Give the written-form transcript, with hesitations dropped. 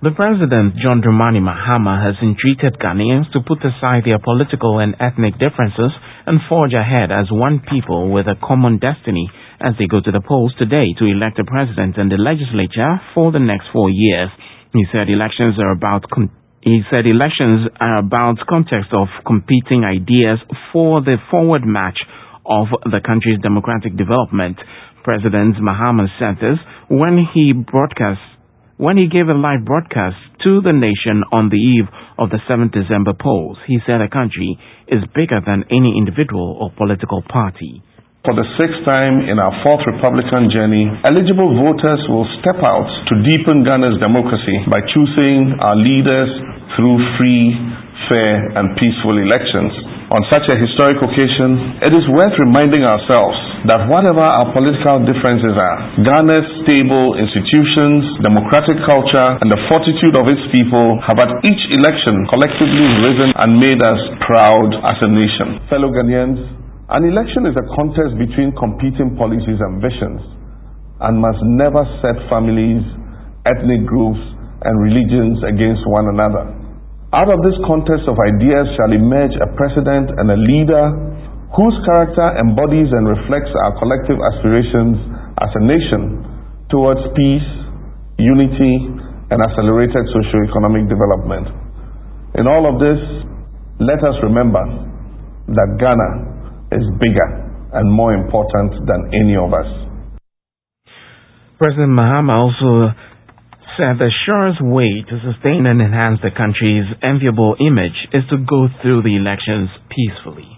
The President, John Dramani Mahama, has entreated Ghanaians to put aside their political and ethnic differences and forge ahead as one people with a common destiny as they go to the polls today to elect a president and the legislature for the next 4 years. He said elections are about context of competing ideas for the forward march of the country's democratic development. President Mahama said this when he gave a live broadcast to the nation on the eve of the 7th December polls. He said the country is bigger than any individual or political party. For the 6th time in our 4th Republican journey, eligible voters will step out to deepen Ghana's democracy by choosing our leaders through free, fair, and peaceful elections. On such a historic occasion, it is worth reminding ourselves that whatever our political differences are, Ghana's stable institutions, democratic culture, and the fortitude of its people have at each election collectively risen and made us proud as a nation. Fellow Ghanaians, an election is a contest between competing policies and visions and must never set families, ethnic groups, and religions against one another. Out of this contest of ideas shall emerge a president and a leader whose character embodies and reflects our collective aspirations as a nation towards peace, unity, and accelerated socio-economic development. In all of this, let us remember that Ghana is bigger and more important than any of us. President Mahama also said the surest way to sustain and enhance the country's enviable image is to go through the elections peacefully.